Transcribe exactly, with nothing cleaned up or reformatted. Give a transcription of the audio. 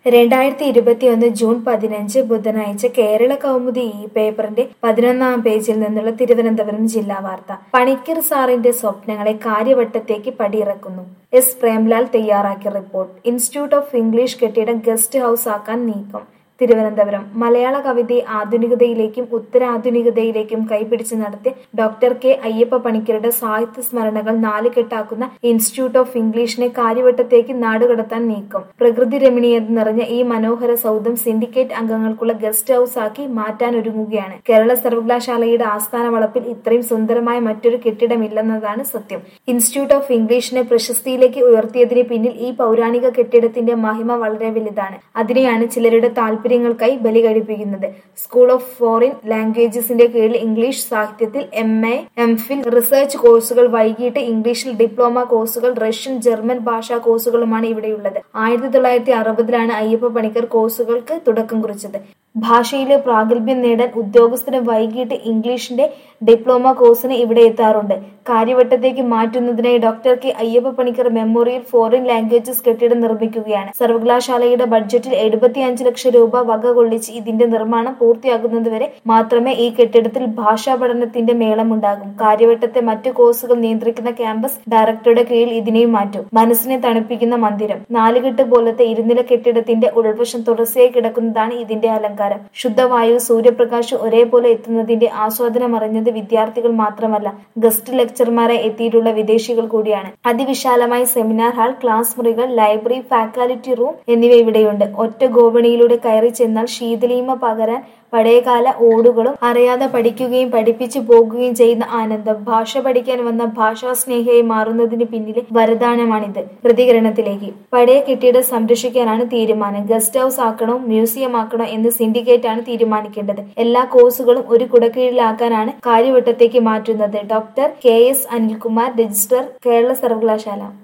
രണ്ടായിരത്തി ഇരുപത്തിയൊന്ന് ജൂൺ പതിനഞ്ച് ബുധനാഴ്ച കേരള കൗമുദി ഈ പേപ്പറിന്റെ പതിനൊന്നാം പേജിൽ നിന്നുള്ള തിരുവനന്തപുരം ജില്ലാ വാർത്ത. പണിക്കർ സാറിന്റെ സ്വപ്നങ്ങളെ കാര്യവട്ടത്തേക്ക് പടിയിറക്കുന്നു. എസ് പ്രേംലാൽ തയ്യാറാക്കിയ റിപ്പോർട്ട്. ഇൻസ്റ്റിറ്റ്യൂട്ട് ഓഫ് ഇംഗ്ലീഷ് കെട്ടിടം ഗസ്റ്റ് ഹൌസ് ആക്കാൻ നീക്കം. തിരുവനന്തപുരം. മലയാള കവിതയെ ആധുനികതയിലേക്കും ഉത്തരാധുനികതയിലേക്കും കൈപിടിച്ച് നടത്തിയ ഡോക്ടർ കെ അയ്യപ്പ പണിക്കരുടെ സാഹിത്യ സ്മരണകൾ നാലുകെട്ടാക്കുന്ന ഇൻസ്റ്റിറ്റ്യൂട്ട് ഓഫ് ഇംഗ്ലീഷിനെ കാര്യവട്ടത്തേക്ക് നാടുകടത്താൻ നീക്കം. പ്രകൃതി രമണീയത നിറഞ്ഞ ഈ മനോഹര സൗധം സിൻഡിക്കേറ്റ് അംഗങ്ങൾക്കുള്ള ഗസ്റ്റ് ഹൌസ് ആക്കി മാറ്റാനൊരുങ്ങുകയാണ്. കേരള സർവകലാശാലയുടെ ആസ്ഥാന വളപ്പിൽ ഇത്രയും സുന്ദരമായ മറ്റൊരു കെട്ടിടമില്ലെന്നതാണ് സത്യം. ഇൻസ്റ്റിറ്റ്യൂട്ട് ഓഫ് ഇംഗ്ലീഷിനെ പ്രശസ്തിയിലേക്ക് ഉയർത്തിയതിന് പിന്നിൽ ഈ പൗരാണിക കെട്ടിടത്തിന്റെ മഹിമ വളരെ വലുതാണ്. അതിനെയാണ് ചിലരുടെ താല്പര്യം ങ്ങൾക്കായി ബലി കഴിപ്പിക്കുന്നത്. സ്കൂൾ ഓഫ് ഫോറിൻ ലാംഗ്വേജസിന്റെ കീഴിൽ ഇംഗ്ലീഷ് സാഹിത്യത്തിൽ M A, M Phil research കോഴ്സുകൾ, വൈകിട്ട് ഇംഗ്ലീഷിൽ ഡിപ്ലോമ കോഴ്സുകൾ, റഷ്യൻ, ജർമ്മൻ ഭാഷാ കോഴ്സുകളുമാണ് ഇവിടെയുള്ളത്. ആയിരത്തി തൊള്ളായിരത്തി അറുപതിലാണ് അയ്യപ്പ പണിക്കർ കോഴ്സുകൾക്ക് തുടക്കം കുറിച്ചത്. ഭാഷയിലെ പ്രാഗൽഭ്യം നേടാൻ ഉദ്യോഗസ്ഥരും വൈകിട്ട് ഇംഗ്ലീഷിന്റെ ഡിപ്ലോമ കോഴ്സിന് ഇവിടെ എത്താറുണ്ട്. കാര്യവട്ടത്തേക്ക് മാറ്റുന്നതിനായി doctor K Ayyappa Panicker memorial foreign languages കെട്ടിടം നിർമ്മിക്കുകയാണ്. സർവകലാശാലയുടെ ബഡ്ജറ്റിൽ എഴുപത്തിയഞ്ച് ലക്ഷം രൂപ വക കൊള്ളിച്ച് ഇതിന്റെ നിർമ്മാണം പൂർത്തിയാകുന്നതുവരെ മാത്രമേ ഈ കെട്ടിടത്തിൽ ഭാഷാ പഠനത്തിന്റെ മേളമുണ്ടാകും. കാര്യവട്ടത്തെ മറ്റു കോഴ്സുകൾ നിയന്ത്രിക്കുന്ന ക്യാമ്പസ് ഡയറക്ടറുടെ കീഴിൽ ഇതിനെയും മാറ്റും. മനസ്സിനെ തണുപ്പിക്കുന്ന മന്ദിരം. നാലുകെട്ട് പോലത്തെ ഇരുനില കെട്ടിടത്തിന്റെ ഉൾവശം തുടർച്ചയായി കിടക്കുന്നതാണ് ഇതിന്റെ അലങ്കാരം. ശുദ്ധവായു, സൂര്യപ്രകാശം ഒരേപോലെ എത്തുന്നതിന്റെ ആസ്വാദനം അറിഞ്ഞത് വിദ്യാർത്ഥികൾ മാത്രമല്ല, ഗസ്റ്റ് ലെക്ചർമാരായി എത്തിയിട്ടുള്ള വിദേശികൾ കൂടിയാണ്. അതിവിശാലമായ സെമിനാർ ഹാൾ, ക്ലാസ് മുറികൾ, ലൈബ്രറി, ഫാക്കൽറ്റി റൂം എന്നിവ ഇവിടെയുണ്ട്. ഒറ്റ ഗോവണിയിലൂടെ കയറി ചെന്നാൽ ശീതളീമ പകരാൻ പഴയകാല ഓടുകളും അറിയാതെ പഠിക്കുകയും പഠിപ്പിച്ചു പോകുകയും ചെയ്യുന്ന ആനന്ദം. ഭാഷ പഠിക്കാൻ വന്ന ഭാഷാസ്നേഹിയായി മാറുന്നതിന് പിന്നിലെ വരദാനമാണിത്. പ്രതികരണത്തിലേക്ക്. പഴയ കെട്ടിടം സംരക്ഷിക്കാനാണ് തീരുമാനം. ഗസ്റ്റ് ഹൌസ് ആക്കണോ മ്യൂസിയം ആക്കണോ എന്ന് സിൻഡിക്കേറ്റ് ആണ് തീരുമാനിക്കേണ്ടത്. എല്ലാ കോഴ്സുകളും ഒരു കുടക്കീഴിലാക്കാനാണ് കാര്യവട്ടത്തേക്ക് മാറ്റുന്നത്. Doctor K S Anilkumar, registrar, Kerala സർവകലാശാല.